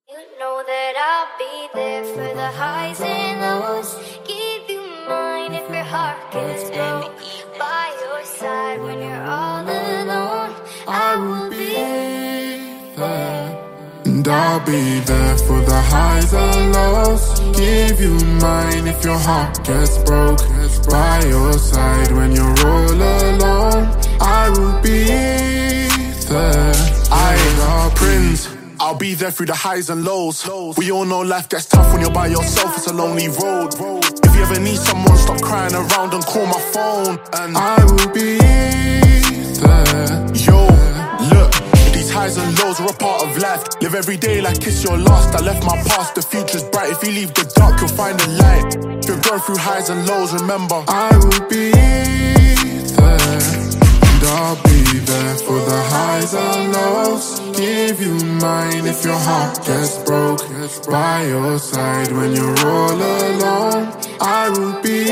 You know that I'll be there for the highs and lows. Give you mine if your heart gets broke. By your side when you're all alone, I will be there. And I'll be there for the highs and lows. Give you mine if your heart gets broke. By your side when you're all alone, I will be there. I'm Prince, I'll be there through the highs and lows. We all know life gets tough when you're by yourself, it's a lonely road. If you ever need someone, stop crying around and call my phone. And I will be there. Yo, look, these highs and lows are a part of life. Live every day like it's your last. I left my past, the future's bright. If you leave the dark, you'll find the light. If you're going through highs and lows, remember I will be there. And I'll be there for the highs and lows. Give you mine if your heart gets broke. By your side when you're all alone, I will be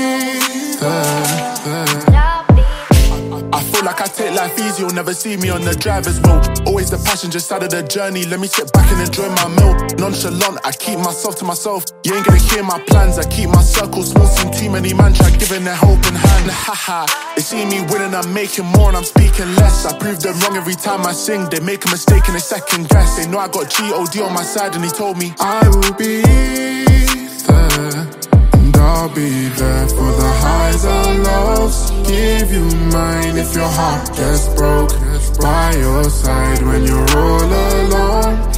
there. I feel like I take life easy, you'll never see me on the driver's wheel. Always the passenger side of the journey, let me sit back and enjoy my meal. Nonchalant, I keep myself to myself. You ain't gonna hear my plans, I keep my circle small. Seen too many man try giving their hope in hand. Haha, they see me winning, I'm making more and I'm speaking less. I prove them wrong every time I sing, they make a mistake and they second guess. They know I got G.O.D on my side and he told me I will be there. And I'll be there for the highs and lows. Give you mine if your heart gets broke. By your side when you're all alone,